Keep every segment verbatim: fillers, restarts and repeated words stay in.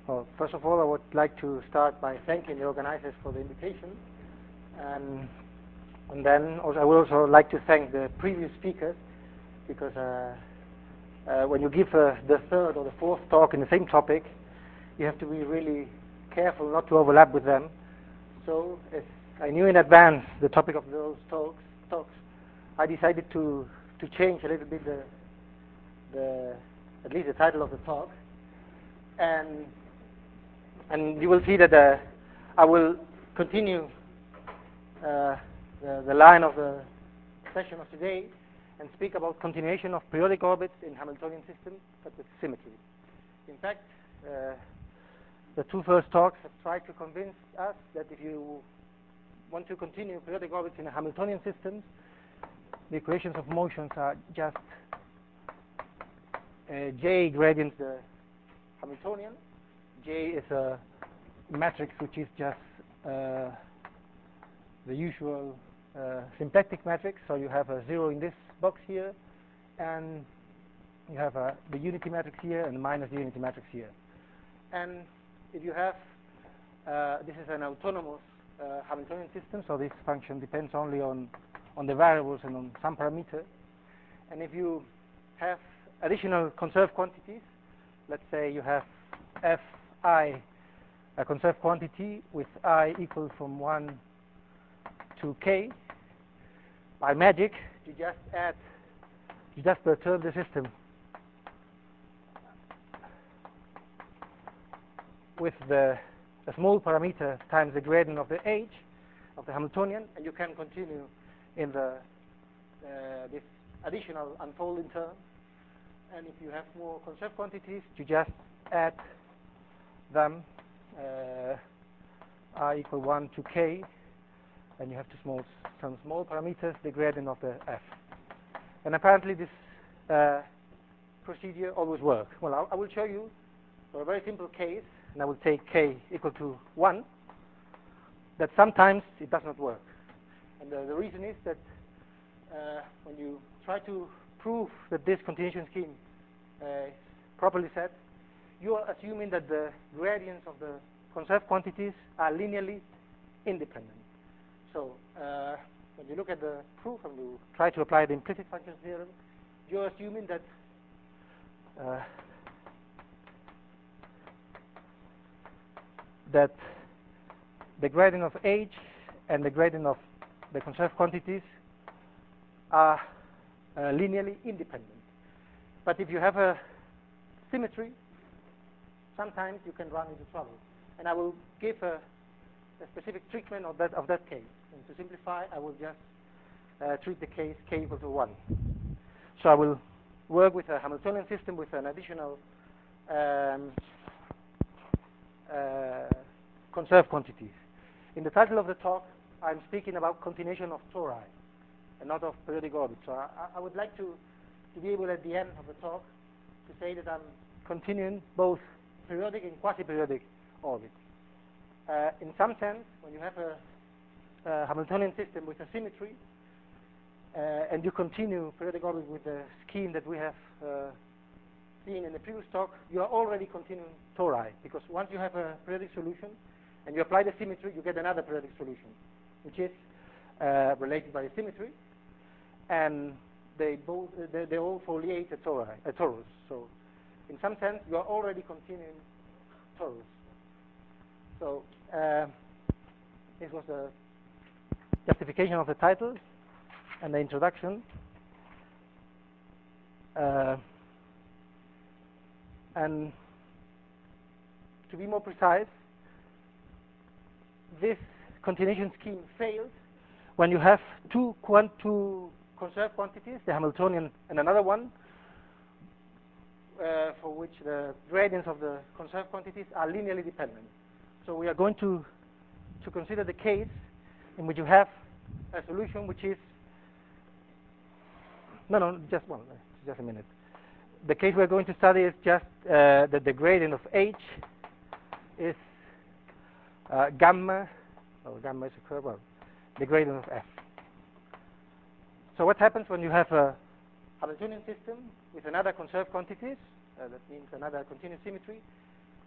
Well, first of all, I would like to start by thanking the organizers for the invitation. And, and then also, I would also like to thank the previous speakers, because uh, uh, when you give uh, the third or the fourth talk in the same topic, you have to be really careful not to overlap with them. So, as I knew in advance the topic of those talks, talks I decided to, to change a little bit the, the, at least the title of the talk. And And you will see that uh, I will continue uh, the, the line of the session of today and speak about continuation of periodic orbits in Hamiltonian systems, but with symmetry. In fact, uh, the two first talks have tried to convince us that if you want to continue periodic orbits in a Hamiltonian system, the equations of motions are just uh, J gradient the Hamiltonian. J is a matrix which is just uh, the usual uh, symplectic matrix. So you have a zero in this box here, and you have a, the unity matrix here, and minus the unity matrix here. And if you have, uh, this is an autonomous uh, Hamiltonian system, so this function depends only on, on the variables and on some parameter. And if you have additional conserved quantities, let's say you have f I, a conserved quantity with I equal from one to k, by magic, you just add, you just perturb the system with the a small parameter times the gradient of the h of the Hamiltonian, and you can continue in the uh, this additional unfolding term. And if you have more conserved quantities, you just add them uh, I equal one to k, and you have to small, some small parameters, the gradient of the f. And apparently this uh, procedure always works. Well, I, I will show you for a very simple case, and I will take k equal to one, that sometimes it does not work. And the, the reason is that uh, when you try to prove that this continuation scheme uh, is properly set, you are assuming that the gradients of the conserved quantities are linearly independent. So uh, when you look at the proof and you try to apply the implicit function theorem, you're assuming that uh, that the gradient of h and the gradient of the conserved quantities are uh, linearly independent. But if you have a symmetry, sometimes you can run into trouble. And I will give a, a specific treatment of that, of that case. And to simplify, I will just uh, treat the case k equal to one. So I will work with a Hamiltonian system with an additional um, uh, conserved quantities. In the title of the talk, I'm speaking about continuation of tori and not of periodic orbits. So I, I would like to, to be able at the end of the talk to say that I'm continuing both periodic and quasi-periodic orbits. Uh, in some sense, when you have a, a Hamiltonian system with a symmetry, uh, and you continue periodic orbits with the scheme that we have uh, seen in the previous talk, you are already continuing tori, because once you have a periodic solution and you apply the symmetry, you get another periodic solution, which is uh, related by the symmetry, and they both uh, they, they all foliate a, tori, a torus. So in some sense, you are already continuing torus. So uh, this was the justification of the title and the introduction. Uh, and to be more precise, this continuation scheme fails when you have two, quant two conserved quantities, the Hamiltonian and another one, Uh, for which the gradients of the conserved quantities are linearly dependent. So we are going to, to consider the case in which you have a solution which is, no, no, just one, just a minute. The case we're going to study is just uh, that the gradient of h is uh, gamma, oh, gamma is a curve, well, the gradient of f. So what happens when you have a Hamiltonian system with another conserved quantities, uh, that means another continuous symmetry,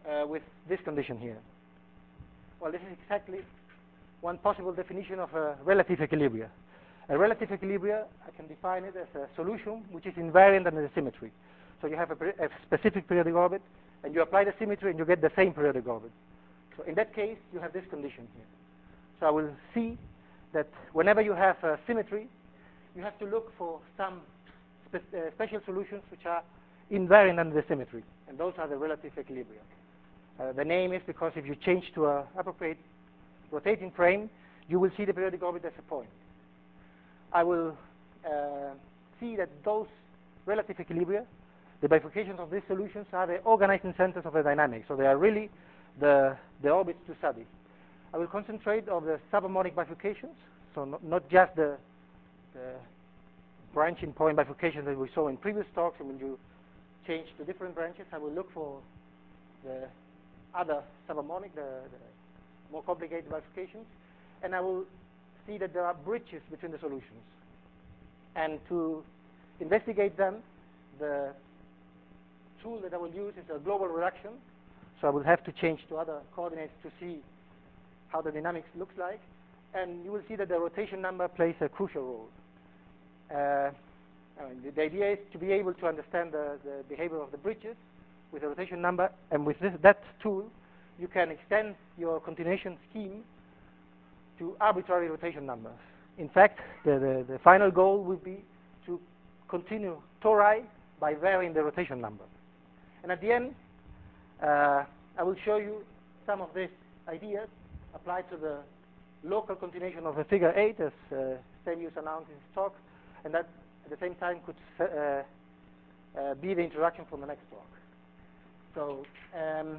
uh, with this condition here. Well, this is exactly one possible definition of a relative equilibria. A relative equilibria, I can define it as a solution which is invariant under the symmetry. So you have a, a specific periodic orbit, and you apply the symmetry, and you get the same periodic orbit. So in that case, you have this condition here. So I will see that whenever you have a symmetry, you have to look for some spe uh, special solutions which are invariant under the symmetry, and those are the relative equilibria. Uh, the name is because if you change to an appropriate rotating frame, you will see the periodic orbit as a point. I will uh, see that those relative equilibria, the bifurcations of these solutions, are the organizing centers of the dynamics. So they are really the, the orbits to study. I will concentrate on the subharmonic bifurcations, so not, not just the, the branching point bifurcations that we saw in previous talks. And when you change to different branches, I will look for the other subharmonic, the, the more complicated bifurcations, and I will see that there are bridges between the solutions. And to investigate them, the tool that I will use is a global reduction. So I will have to change to other coordinates to see how the dynamics looks like. And you will see that the rotation number plays a crucial role. Uh, I mean, the, the idea is to be able to understand the, the behavior of the bridges with the rotation number, and with this, that tool, you can extend your continuation scheme to arbitrary rotation numbers. In fact, the, the, the final goal would be to continue tori by varying the rotation number. And at the end, uh, I will show you some of these ideas applied to the local continuation of the figure eight, as uh, Sebius announced in his talk, and that at the same time could uh, uh, be the introduction for the next talk. So, um,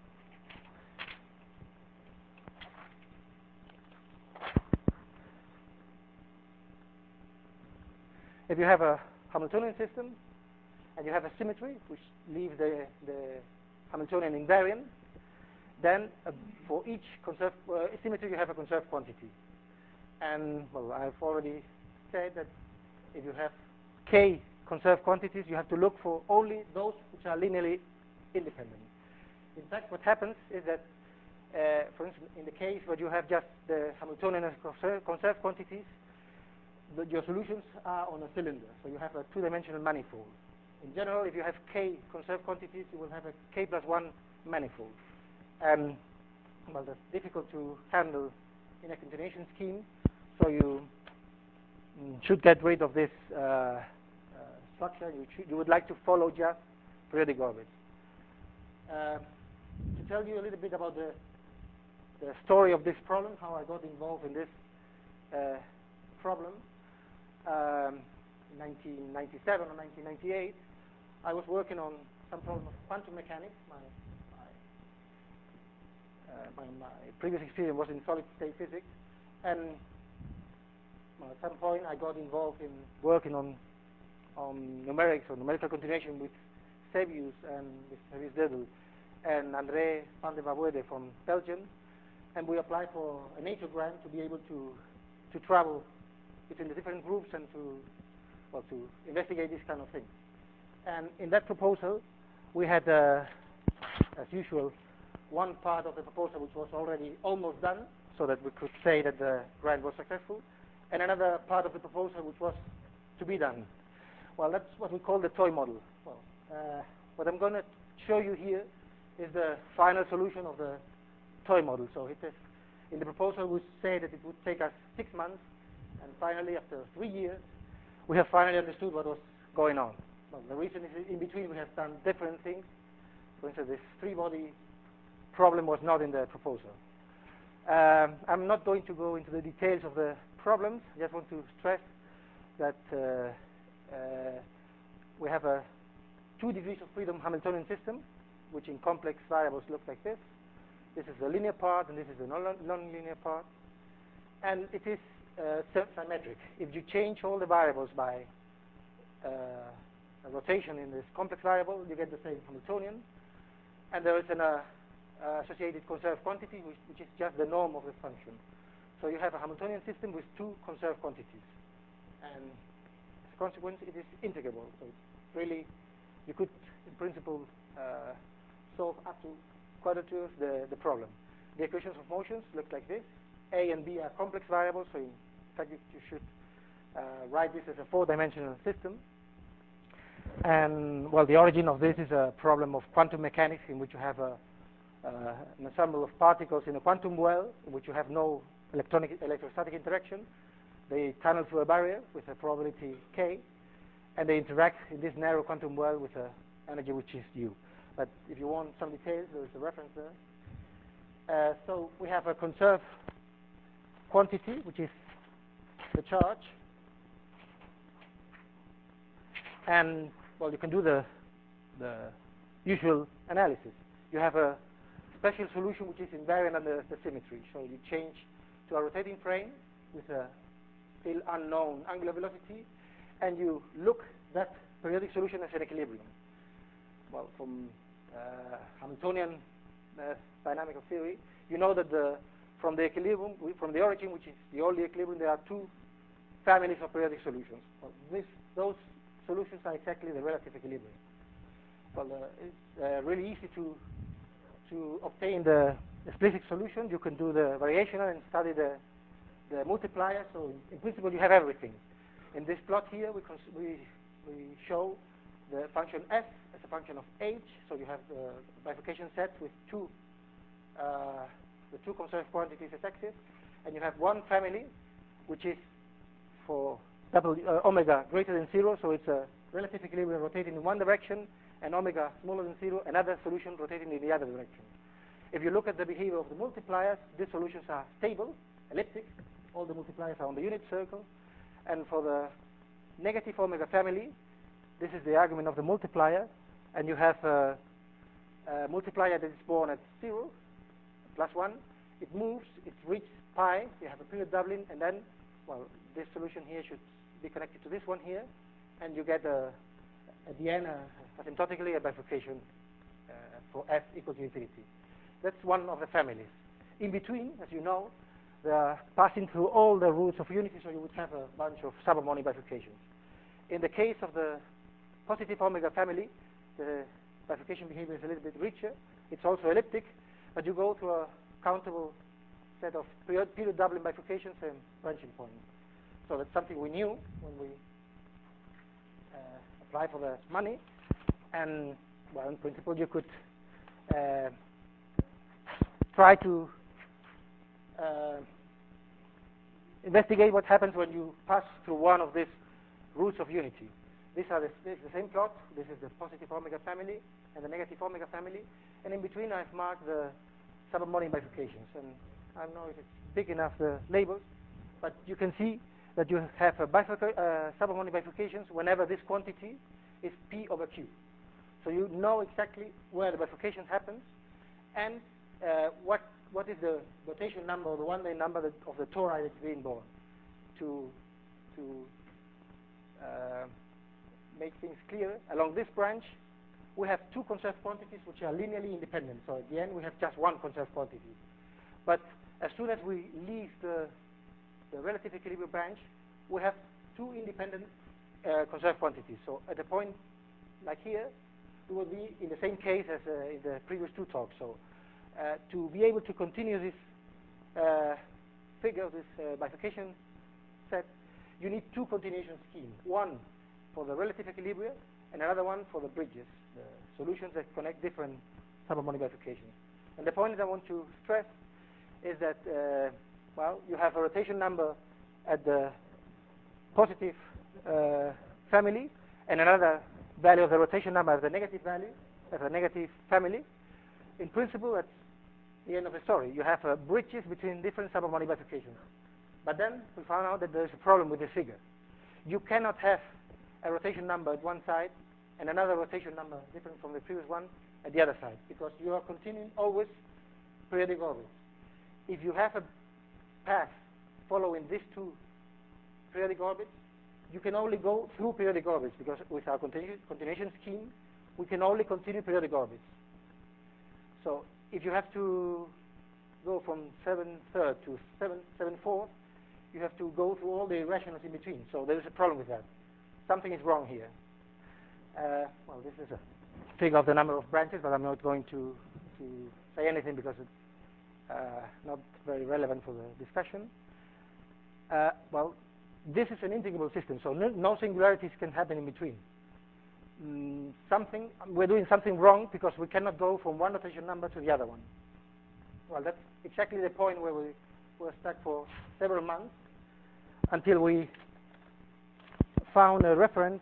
if you have a Hamiltonian system and you have a symmetry which leaves the, the Hamiltonian invariant, then uh, for each conserved uh, symmetry you have a conserved quantity. And well, I've already said that if you have k conserved quantities, you have to look for only those which are linearly independent. In fact, what happens is that, uh, for instance, in the case where you have just the Hamiltonian as conserved, conserved quantities, the, your solutions are on a cylinder, so you have a two-dimensional manifold. In general, if you have k conserved quantities, you will have a k plus one manifold. Um, well, that's difficult to handle in a continuation scheme, so you mm, should get rid of this uh, uh, structure. You, should, you would like to follow just periodic orbits. Uh, to tell you a little bit about the, the story of this problem, how I got involved in this uh, problem, um, in nineteen ninety-seven or nineteen ninety-eight, I was working on some problem of quantum mechanics. My, my, uh, my, my previous experience was in solid-state physics, and well, at some point I got involved in working on on numerics or numerical continuation with Sebius and with Sebius Dedel and André van der Woude from Belgium, and we applied for a NATO grant to be able to to travel between the different groups and to well to investigate these kind of things. And in that proposal, we had, uh, as usual, one part of the proposal which was already almost done, so that we could say that the grant was successful, and another part of the proposal which was to be done. Well, that's what we call the toy model. Well, uh, what I'm going to show you here is the final solution of the toy model. So it is, in the proposal we say that it would take us six months, and finally, after three years, we have finally understood what was going on. Well, the reason is in between we have done different things. For instance, this three-body problem was not in the proposal. Um, I'm not going to go into the details of the problems. I just want to stress that uh, uh, we have a two degrees of freedom Hamiltonian system, which in complex variables looks like this. This is the linear part, and this is the non-linear part. And it is uh, symmetric. If you change all the variables by uh, a rotation in this complex variable, you get the same Hamiltonian. And there is an uh, uh, associated conserved quantity, which, which is just the norm of the function. So you have a Hamiltonian system with two conserved quantities. And as a consequence, it is integrable. So it's really, you could, in principle, uh, solve up to quadrature, the, the problem. The equations of motions look like this. A and B are complex variables, so in fact you, you should uh, write this as a four-dimensional system. And, well, the origin of this is a problem of quantum mechanics in which you have a, uh, an ensemble of particles in a quantum well in which you have no electronic electrostatic interaction. They tunnel through a barrier with a probability k, and they interact in this narrow quantum well with an energy which is u. But if you want some details, there is a reference there. Uh, so we have a conserved quantity, which is the charge. And, well, you can do the, the usual analysis. You have a special solution which is invariant under the symmetry. So you change to a rotating frame with a still unknown angular velocity, and you look that periodic solution as an equilibrium. Well, from uh, Hamiltonian uh, dynamic of theory, you know that the, from the equilibrium, from the origin, which is the only equilibrium, there are two families of periodic solutions. Well, this, those solutions are exactly the relative equilibrium. Well, uh, it's uh, really easy to to obtain the explicit solution. You can do the variational and study the the multiplier. So in, in principle, you have everything. In this plot here, we we we show the function f as a function of h. So you have the bifurcation set with two uh, the two conserved quantities as x's, and you have one family which is for W, uh, omega greater than zero, so it's a relative equilibrium rotating in one direction, and omega smaller than zero, another solution rotating in the other direction. If you look at the behavior of the multipliers, these solutions are stable, elliptic. All the multipliers are on the unit circle. And for the negative omega family, this is the argument of the multiplier, and you have a, a multiplier that is born at zero, plus one. It moves, it reaches pi, you have a period doubling, and then, well, this solution here should be connected to this one here, and you get a, at the end, uh, asymptotically, a bifurcation uh, for f equal to infinity. That's one of the families. In between, as you know, they are passing through all the roots of unity, so you would have a bunch of subharmonic bifurcations. In the case of the positive omega family, the bifurcation behavior is a little bit richer. It's also elliptic, but you go to a countable set of period, period doubling bifurcations and branching points. So that's something we knew when we uh, applied for the money. And, well, in principle, you could uh, try to uh, investigate what happens when you pass through one of these roots of unity. These are the, this is the same plot. This is the positive omega family and the negative omega family. And in between, I've marked the subharmonic bifurcations. And I don't know if it's big enough, the labels, but you can see that you have a bifurca uh, subharmonic bifurcations whenever this quantity is P over Q. So you know exactly where the bifurcation happens and uh, what what is the rotation number or the one-day number that, of the tori that's being born. To to uh, make things clear, along this branch, we have two conserved quantities which are linearly independent. So at the end, we have just one conserved quantity. But as soon as we leave the the relative equilibrium branch, we have two independent uh, conserved quantities. So at a point like here, we will be in the same case as uh, in the previous two talks. So uh, to be able to continue this uh, figure, this uh, bifurcation set, you need two continuation schemes. One for the relative equilibria and another one for the bridges, the solutions that connect different subharmonic bifurcations. And the point that I want to stress is that uh, well, you have a rotation number at the positive uh, family and another value of the rotation number at the negative value, as a negative family. In principle, that's the end of the story. You have uh, bridges between different subharmonic bifurcations. But then we found out that there's a problem with this figure. You cannot have a rotation number at one side and another rotation number different from the previous one at the other side, because you are continuing always periodic orbits. If you have a path following these two periodic orbits, you can only go through periodic orbits, because with our continu continuation scheme, we can only continue periodic orbits. So if you have to go from seven third to seven seven fourth, you have to go through all the irrationals in between. So there is a problem with that. Something is wrong here. Uh, well, this is a figure of the number of branches, but I'm not going to, to say anything because it's uh, not very relevant for the discussion. Uh, well, this is an integrable system, so no, no singularities can happen in between. Mm, something we're doing something wrong because we cannot go from one rotation number to the other one. Well, that's exactly the point where we were stuck for several months until we found a reference.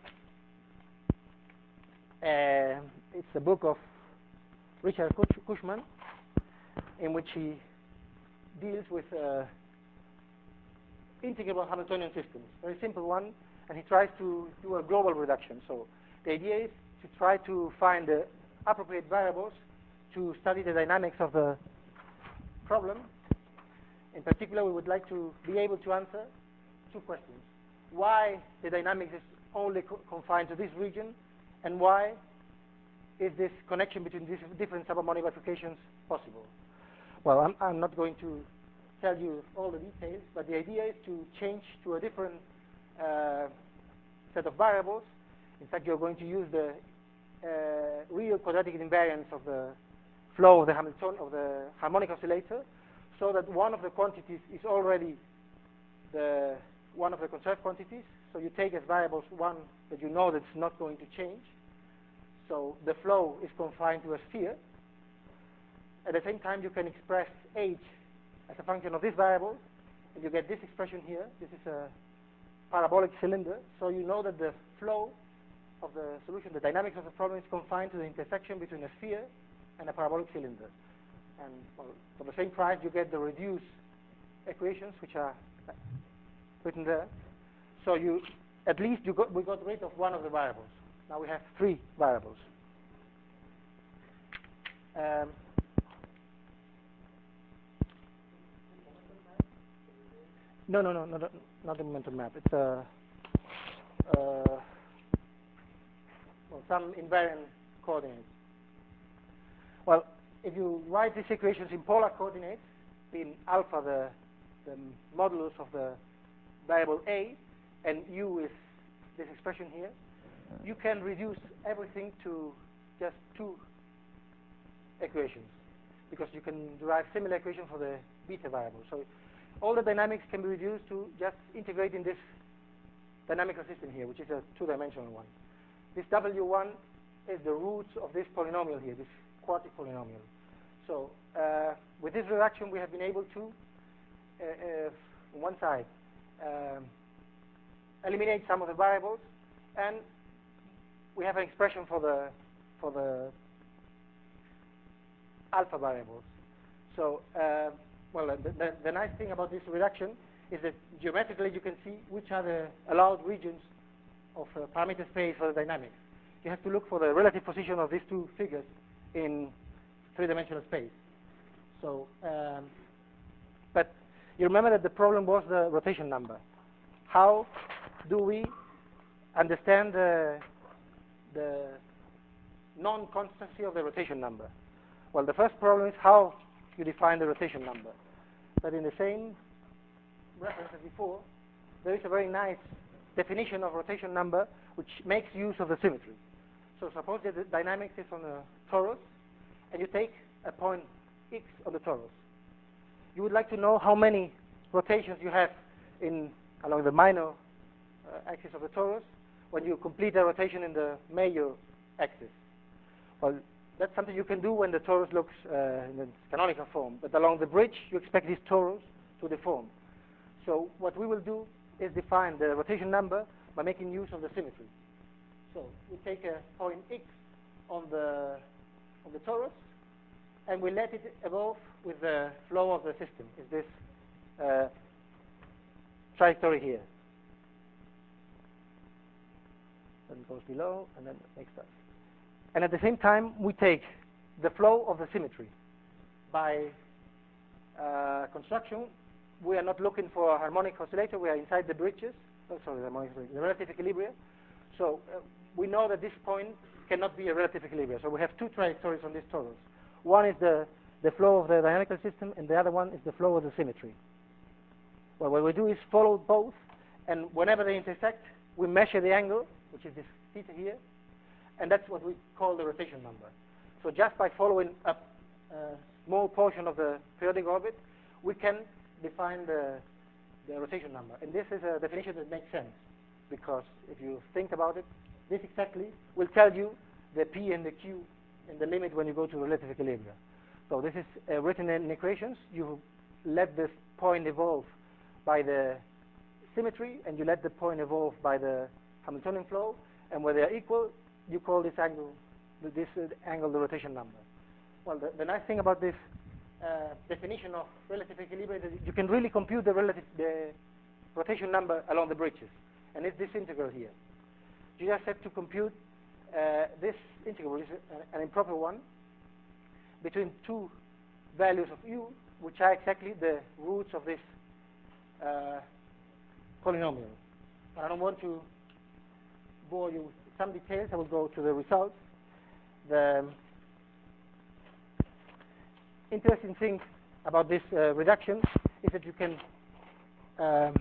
Uh, it's a book of Richard Cushman, in which he deals with uh, integrable Hamiltonian systems, very simple one, and he tries to do a global reduction. So the idea is to try to find the appropriate variables to study the dynamics of the problem. In particular, we would like to be able to answer two questions. Why the dynamics is only co confined to this region, and why is this connection between these different subharmonic bifurcations possible? Well, I'm, I'm not going to tell you all the details, but the idea is to change to a different uh, set of variables. In fact, you're going to use the uh, real quadratic invariance of the flow of the Hamilton of the harmonic oscillator, so that one of the quantities is already the one of the conserved quantities. So you take as variables one that you know that's not going to change. So the flow is confined to a sphere. At the same time, you can express h as a function of this variable, and you get this expression here. This is a parabolic cylinder. So you know that the flow of the solution, the dynamics of the problem, is confined to the intersection between a sphere and a parabolic cylinder. And well, for the same price, you get the reduced equations, which are written there. So you, at least you got, we got rid of one of the variables. Now we have three variables. Um, no, no, no, no, no, not the momentum map. It's a uh, well, some invariant coordinates. Well, if you write these equations in polar coordinates, in alpha the, the modulus of the variable a, and u is this expression here, you can reduce everything to just two equations, because you can derive similar equation for the beta variable. So all the dynamics can be reduced to just integrating this dynamical system here, which is a two-dimensional one. This W one is the roots of this polynomial here, this quartic polynomial. So uh, with this reduction, we have been able to, uh, uh, on one side, um, eliminate some of the variables, and we have an expression for the for the alpha variables. So, uh, well, the, the, the nice thing about this reduction is that geometrically you can see which are the allowed regions of uh, parameter space for the dynamics. You have to look for the relative position of these two figures in three-dimensional space. So, um, but you remember that the problem was the rotation number. How do we understand the, the non-constancy of the rotation number? Well, the first problem is how you define the rotation number. But in the same reference as before, there is a very nice definition of rotation number which makes use of the symmetry. So suppose that the dynamics is on a torus, and you take a point x on the torus. You would like to know how many rotations you have in along the minor uh, axis of the torus when you complete the rotation in the major axis. Well, that's something you can do when the torus looks uh, in its canonical form. But along the bridge, you expect this torus to deform. So what we will do is define the rotation number by making use of the symmetry. So we take a point x on the on the torus, and we let it evolve with the flow of the system. Is this uh, trajectory here? Then it goes below, and then makes that. And at the same time, we take the flow of the symmetry. By uh, construction, we are not looking for a harmonic oscillator. We are inside the bridges. Oh, sorry, the harmonic oscillator, the relative equilibria. So uh, we know that this point cannot be a relative equilibrium. So we have two trajectories on this torus. One is the, the flow of the dynamical system, and the other one is the flow of the symmetry. Well, what we do is follow both, and whenever they intersect, we measure the angle, which is this theta here, and that's what we call the rotation number. So just by following up uh, small portion of the periodic orbit, we can define the, the rotation number. And this is a definition that makes sense, because if you think about it, this exactly will tell you the P and the Q in the limit when you go to relative equilibrium. So this is uh, written in equations. You let this point evolve by the symmetry, and you let the point evolve by the Hamiltonian flow, and where they are equal, you call this angle this uh, angle the rotation number. Well, the, the nice thing about this uh, definition of relative equilibrium is that you can really compute the relative the rotation number along the bridges, and it's this integral here. You just have to compute uh, this integral, which is an, an improper one, between two values of u, which are exactly the roots of this uh, polynomial. But I don't want to bore you with some details. I will go to the results. The interesting thing about this uh, reduction is that you can um,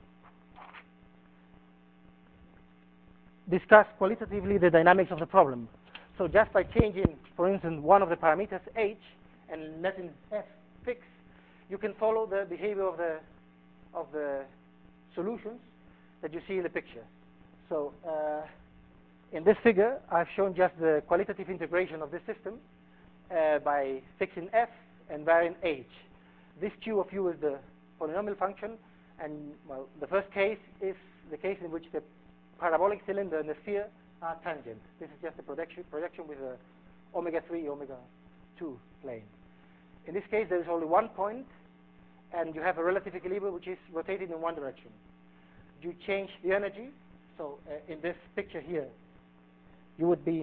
discuss qualitatively the dynamics of the problem. So just by changing, for instance, one of the parameters h and letting f fix, you can follow the behavior of the of the solutions that you see in the picture. So uh, in this figure, I've shown just the qualitative integration of this system uh, by fixing f and varying h. This q of u is the polynomial function, and well, the first case is the case in which the parabolic cylinder and the sphere are tangent. This is just a projection, projection with a omega three, omega two plane. In this case, there is only one point, and you have a relative equilibrium which is rotating in one direction. You change the energy. So uh, in this picture here, you would be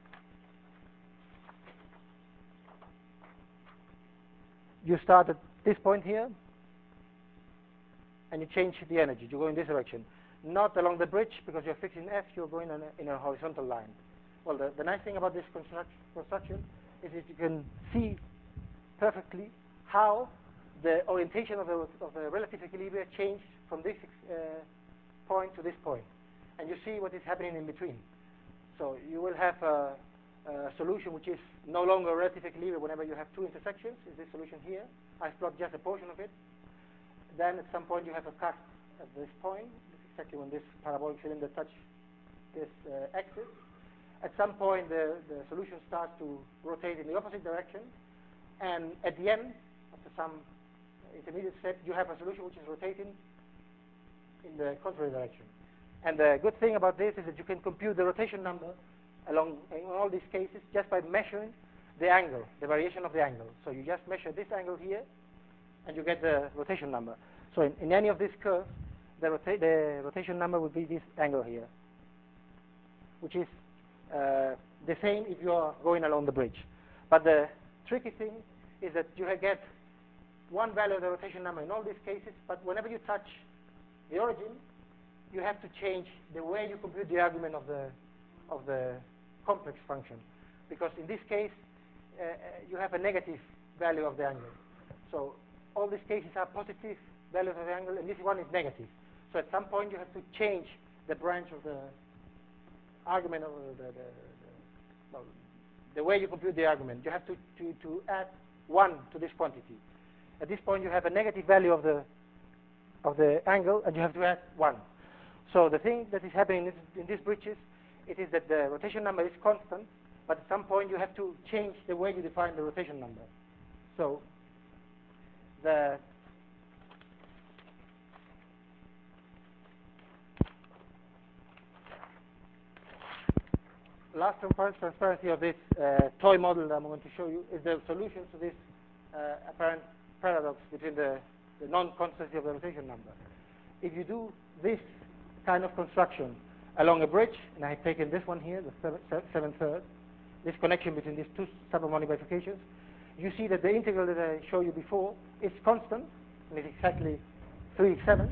you start at this point here, and you change the energy. You go in this direction. Not along the bridge, because you're fixing f, you're going on a, in a horizontal line. Well, the, the nice thing about this construct, construction is that you can see perfectly how the orientation of the, of the relative equilibrium changed from this uh, point to this point. And you see what is happening in between. So you will have a, a solution which is no longer relative equilibrium whenever you have two intersections. Is this solution here? I've plotted just a portion of it. Then at some point you have a cut at this point. Exactly when this parabolic cylinder touches this uh, axis. At some point, the, the solution starts to rotate in the opposite direction, and at the end, after some intermediate step, you have a solution which is rotating in the contrary direction. And the good thing about this is that you can compute the rotation number along in all these cases just by measuring the angle, the variation of the angle. So you just measure this angle here, and you get the rotation number. So in, in any of these curves, The, rota the rotation number would be this angle here, which is uh, the same if you are going along the bridge. But the tricky thing is that you get one value of the rotation number in all these cases, but whenever you touch the origin, you have to change the way you compute the argument of the, of the complex function. Because in this case, uh, you have a negative value of the angle. So all these cases are positive values of the angle, and this one is negative. So at some point you have to change the branch of the argument of the, the, the, well, the way you compute the argument. You have to, to, to add one to this quantity. At this point you have a negative value of the of the angle, and you have to add one. So the thing that is happening in, this, in these bridges, it is that the rotation number is constant, but at some point you have to change the way you define the rotation number. So the last transparency of this uh, toy model that I'm going to show you is the solution to this uh, apparent paradox between the, the non-constancy of the rotation number. If you do this kind of construction along a bridge, and I've taken this one here, the seven third, this connection between these two subharmonic bifurcations, you see that the integral that I showed you before is constant, and it's exactly three seven.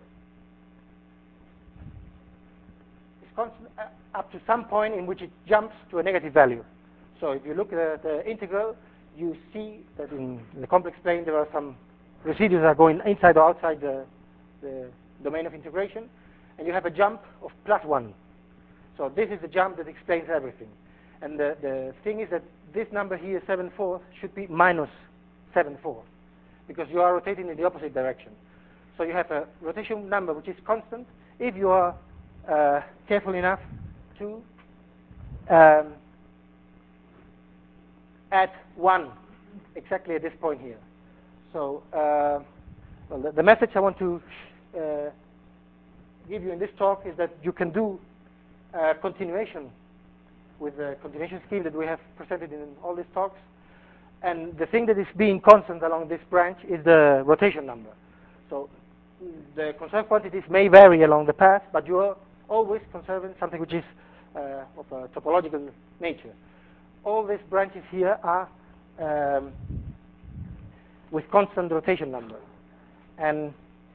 Constant uh, up to some point in which it jumps to a negative value. So if you look at the integral, you see that in the complex plane there are some residues that are going inside or outside the, the domain of integration, and you have a jump of plus one. So this is the jump that explains everything. And the, the thing is that this number here, seven fourths, should be minus seven fourths, because you are rotating in the opposite direction. So you have a rotation number which is constant if you are uh, careful enough to um, add one exactly at this point here. So uh, well, the, the message I want to uh, give you in this talk is that you can do uh, continuation with the continuation scheme that we have presented in all these talks. And the thing that is being constant along this branch is the rotation number. So the conserved quantities may vary along the path, but you are always conserving something which is uh, of a topological nature. All these branches here are um, with constant rotation number. And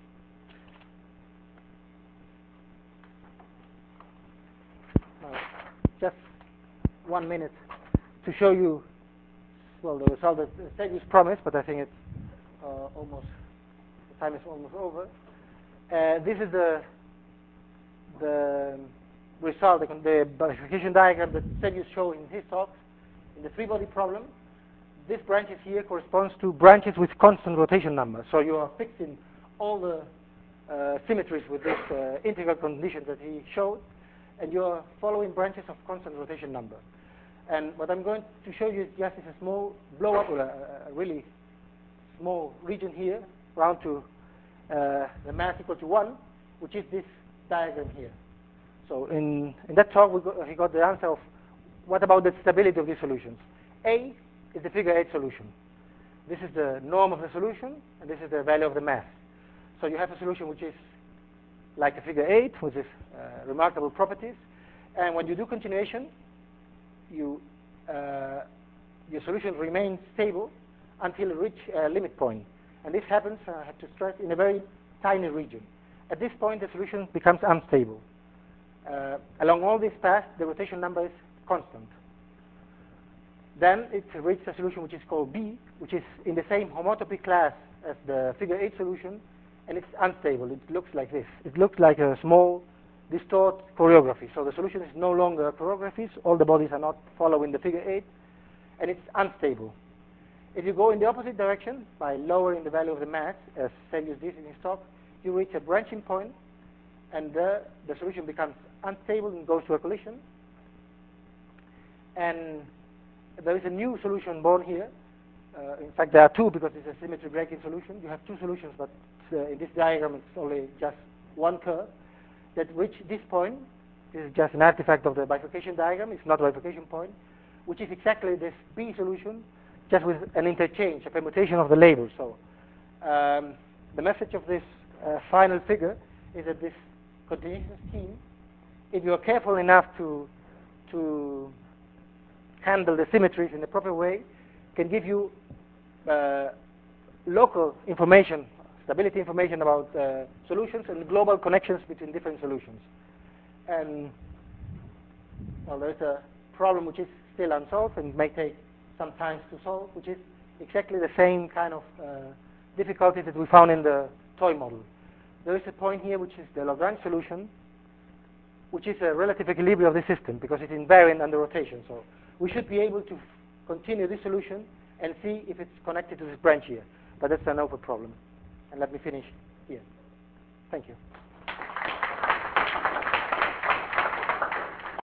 now, just one minute to show you, well, the result that Sergius promised, but I think it's uh, almost, the time is almost over. Uh, this is the the result, the, the bifurcation diagram that Sergius showed in his talks in the three-body problem. This branches here corresponds to branches with constant rotation number. So you are fixing all the uh, symmetries with this uh, integral condition that he showed, and you are following branches of constant rotation number. And what I'm going to show you is just is a small blow-up, or a, a really small region here, round to uh, the mass equal to one, which is this diagram here. So in, in that talk, we got, he got the answer of what about the stability of these solutions. A is the figure eight solution. This is the norm of the solution, and this is the value of the mass. So you have a solution which is like a figure eight, with its uh, remarkable properties. And when you do continuation, you, uh, your solution remains stable until it reaches a limit point. And this happens, uh, I have to stress, in a very tiny region. At this point, the solution becomes unstable. Uh, along all this path, the rotation number is constant. Then it reaches a solution which is called B, which is in the same homotopy class as the figure eight solution, and it's unstable. It looks like this. It looks like a small, distort choreography. So the solution is no longer choreographies. All the bodies are not following the figure eight, and it's unstable. If you go in the opposite direction, by lowering the value of the mass, as Sergius did in his talk, you reach a branching point, and the, the solution becomes unstable and goes to a collision. And there is a new solution born here. Uh, in fact, there are two, because it's a symmetry breaking solution. You have two solutions, but uh, in this diagram, it's only just one curve that reach this point. This is just an artifact of the bifurcation diagram. It's not a bifurcation point, which is exactly this B solution, just with an interchange, a permutation of the labels. So um, the message of this uh, final figure is that this continuation scheme, if you are careful enough to to handle the symmetries in the proper way, can give you uh, local information, stability information about uh, solutions and global connections between different solutions. And well, there's a problem which is still unsolved and may take some time to solve, which is exactly the same kind of uh, difficulties that we found in the toy model. There is a point here which is the Lagrange solution, which is a relative equilibrium of the system because it's invariant under rotation. So we should be able to continue this solution and see if it's connected to this branch here. But that's an open problem. And let me finish here. Thank you.